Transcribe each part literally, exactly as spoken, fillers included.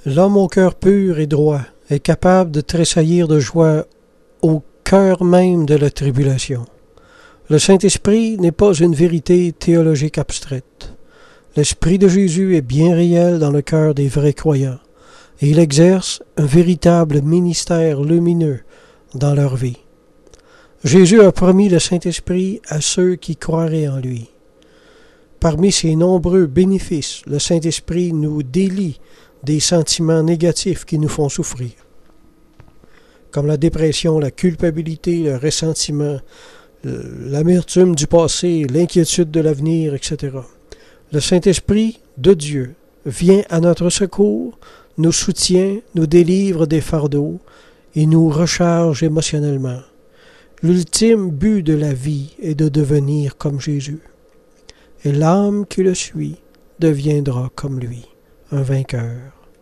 L'homme au cœur pur et droit est capable de tressaillir de joie au cœur même de la tribulation. Le Saint-Esprit n'est pas une vérité théologique abstraite. L'Esprit de Jésus est bien réel dans le cœur des vrais croyants, et il exerce un véritable ministère lumineux dans leur vie. Jésus a promis le Saint-Esprit à ceux qui croiraient en lui. Parmi ses nombreux bénéfices, le Saint-Esprit nous délie des sentiments négatifs qui nous font souffrir, comme la dépression, la culpabilité, le ressentiment, l'amertume du passé, l'inquiétude de l'avenir, et cetera. Le Saint-Esprit de Dieu vient à notre secours, nous soutient, nous délivre des fardeaux et nous recharge émotionnellement. L'ultime but de la vie est de devenir comme Jésus. Et l'âme qui le suit deviendra comme lui, un vainqueur.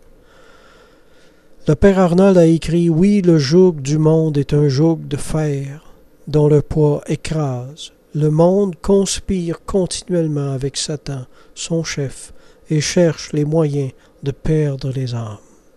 Le Père Arnold a écrit « Oui, le joug du monde est un joug de fer, dont le poids écrase. Le monde conspire continuellement avec Satan, son chef, et cherche les moyens de perdre les âmes.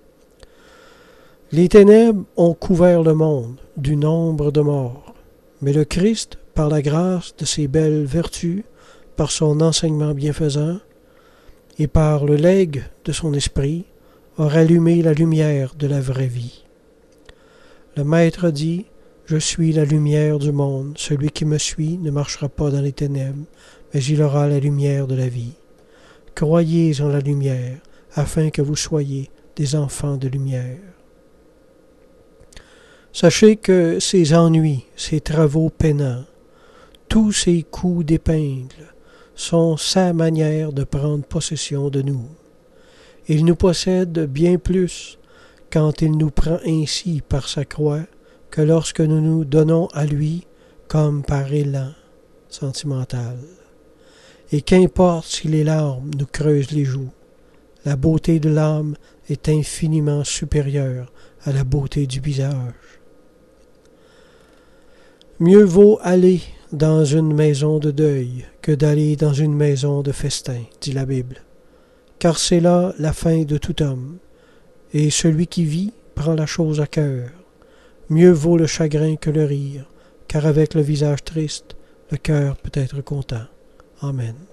Les ténèbres ont couvert le monde du nombre de morts, mais le Christ, par la grâce de ses belles vertus, par son enseignement bienfaisant, et par le legs de son esprit, a rallumé la lumière de la vraie vie. Le Maître dit « Je suis la lumière du monde. Celui qui me suit ne marchera pas dans les ténèbres, mais il aura la lumière de la vie. Croyez en la lumière, afin que vous soyez des enfants de lumière. » Sachez que ces ennuis, ces travaux peinants, tous ces coups d'épingle sont sa manière de prendre possession de nous. Il nous possède bien plus quand il nous prend ainsi par sa croix que lorsque nous nous donnons à lui comme par élan sentimental. Et qu'importe si les larmes nous creusent les joues, la beauté de l'âme est infiniment supérieure à la beauté du visage. Mieux vaut aller dans une maison de deuil que d'aller dans une maison de festin, dit la Bible. Car c'est là la fin de tout homme, et celui qui vit prend la chose à cœur. Mieux vaut le chagrin que le rire, car avec le visage triste, le cœur peut être content. Amen.